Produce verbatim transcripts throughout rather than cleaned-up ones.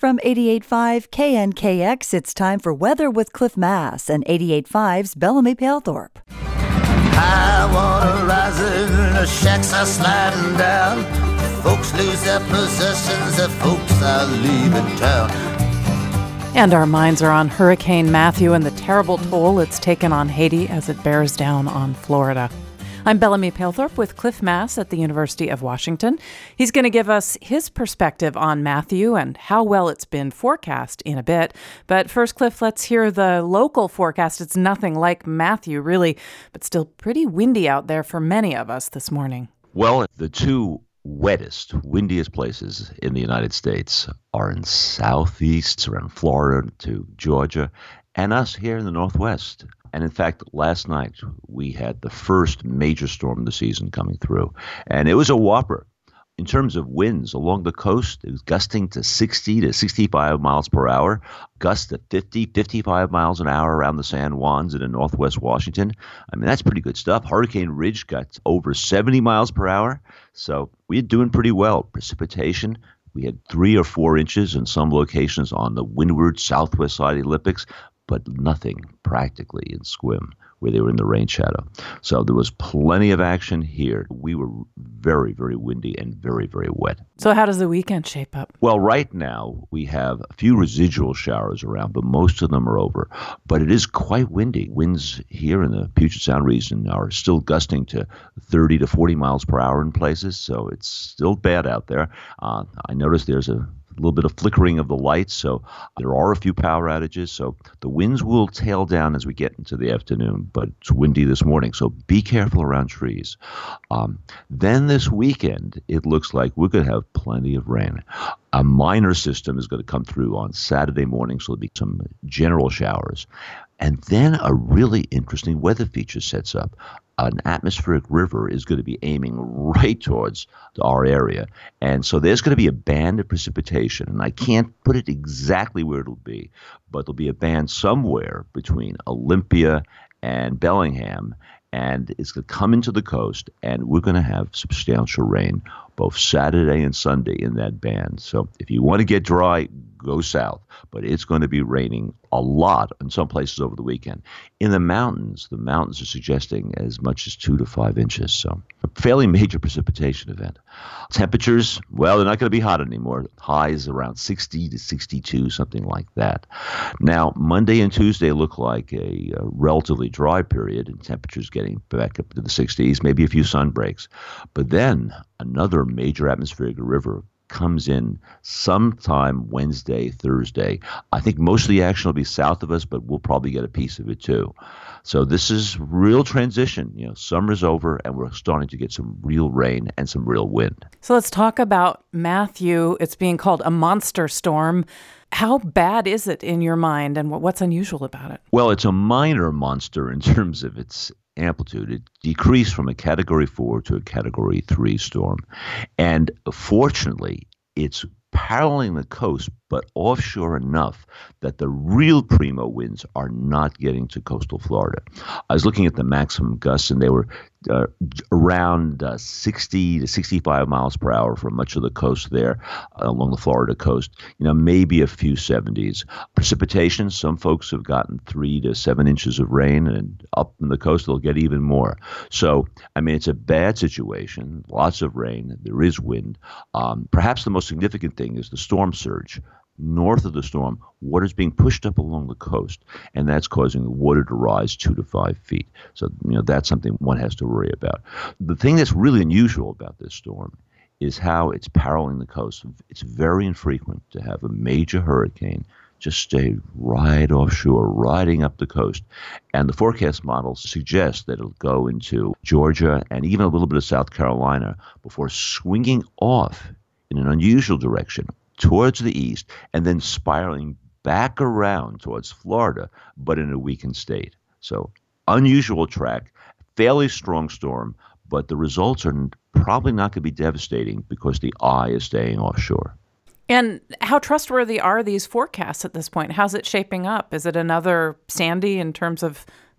From eighty-eight point five K N K X, it's time for Weather with Cliff Mass and eighty-eight point five's Bellamy Palethorpe. High water rising, the shacks are sliding down. Folks lose their possessions, the folks are leaving town. And our minds are on Hurricane Matthew and the terrible toll it's taken on Haiti as it bears down on Florida. I'm Bellamy Palethorpe with Cliff Mass at the University of Washington. He's going to give us his perspective on Matthew and how well it's been forecast in a bit. But first, Cliff, let's hear the local forecast. It's nothing like Matthew, really, but still pretty windy out there for many of us this morning. Well, the two wettest, windiest places in the United States are in southeast, around Florida to Georgia, and us here in the Northwest. And in fact, last night we had the first major storm of the season coming through, and it was a whopper. In terms of winds along the coast, it was gusting to sixty to sixty-five miles per hour, gusts to fifty, fifty-five miles an hour around the San Juans and in northwest Washington. I mean, that's pretty good stuff. Hurricane Ridge got over seventy miles per hour, so we're doing pretty well. Precipitation, we had three or four inches in some locations on the windward southwest side of the Olympics, but nothing practically in Sequim, where they were in the rain shadow. So there was plenty of action here. We were very, very windy and very, very wet. So how does the weekend shape up? Well, right now we have a few residual showers around, but most of them are over. But it is quite windy. Winds here in the Puget Sound region are still gusting to thirty to forty miles per hour in places, so it's still bad out there. Uh, I noticed there's a A little bit of flickering of the lights, so there are a few power outages. So the winds will tail down as we get into the afternoon, but it's windy this morning, so be careful around trees. Um, then this weekend, it looks like we're going to have plenty of rain. A minor system is going to come through on Saturday morning, so there'll be some general showers. And then a really interesting weather feature sets up. An atmospheric river is going to be aiming right towards our area. And so there's going to be a band of precipitation. And I can't put it exactly where it'll be, but there'll be a band somewhere between Olympia and Bellingham. And it's going to come into the coast, and we're going to have substantial rain both Saturday and Sunday in that band. So if you want to get dry, go south. But it's going to be raining a lot in some places over the weekend. In the mountains, the mountains are suggesting as much as two to five inches. So a fairly major precipitation event. Temperatures, well, they're not going to be hot anymore. Highs around sixty to sixty-two, something like that. Now, Monday and Tuesday look like a, a relatively dry period, and temperatures getting back up to the sixties, maybe a few sun breaks. But then another major atmospheric river comes in sometime Wednesday, Thursday. I think most of the action will be south of us, but we'll probably get a piece of it too. So this is real transition. You know, summer's over and we're starting to get some real rain and some real wind. So let's talk about Matthew. It's being called a monster storm. How bad is it in your mind, and what's unusual about it? Well, it's a minor monster in terms of its amplitude. It decreased from a category four to a category three storm. And fortunately, it's paralleling the coast, but offshore enough that the real primo winds are not getting to coastal Florida. I was looking at the maximum gusts, and they were uh, around uh, sixty to sixty-five miles per hour for much of the coast there uh, along the Florida coast. You know, maybe a few seventies. Precipitation, some folks have gotten three to seven inches of rain, and up in the coast they'll get even more. So, I mean, it's a bad situation. Lots of rain. There is wind. Um, perhaps the most significant thing is the storm surge. North of the storm, water's being pushed up along the coast, and that's causing the water to rise two to five feet. So, you know, that's something one has to worry about. The thing that's really unusual about this storm is how it's paralleling the coast. It's very infrequent to have a major hurricane just stay right offshore, riding up the coast. And the forecast models suggest that it'll go into Georgia and even a little bit of South Carolina before swinging off in an unusual direction towards the east, and then spiraling back around towards Florida, but in a weakened state. So unusual track, fairly strong storm, but the results are probably not going to be devastating because the eye is staying offshore. And how trustworthy are these forecasts at this point? How's it shaping up? Is it another Sandy in terms of that?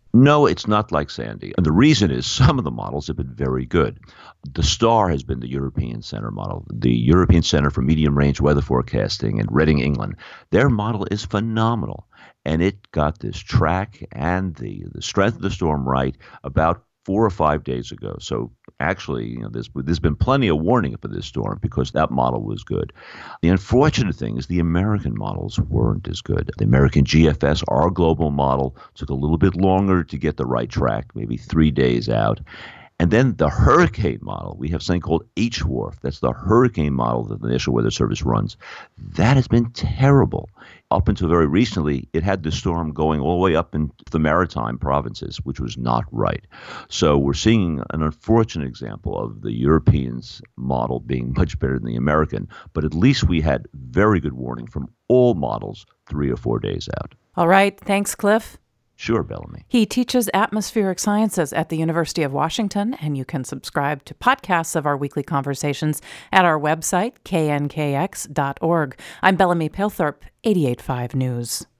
No, it's not like Sandy. And the reason is some of the models have been very good. The STAR has been the European Center model, the European Center for Medium Range Weather Forecasting in Reading, England. Their model is phenomenal. And it got this track and the, the strength of the storm right about four or five days ago. So actually, you know, there's, there's been plenty of warning for this storm because that model was good. The unfortunate thing is the American models weren't as good. The American G F S, our global model, took a little bit longer to get the right track, maybe three days out. And then the hurricane model, we have something called H W R F. That's the hurricane model that the National Weather Service runs. That has been terrible. Up until very recently, it had the storm going all the way up into the maritime provinces, which was not right. So we're seeing an unfortunate example of the Europeans' model being much better than the American. But at least we had very good warning from all models three or four days out. All right. Thanks, Cliff. Sure, Bellamy. He teaches atmospheric sciences at the University of Washington, and you can subscribe to podcasts of our weekly conversations at our website, k n k x dot org. I'm Bellamy Palethorpe, eighty-eight point five News.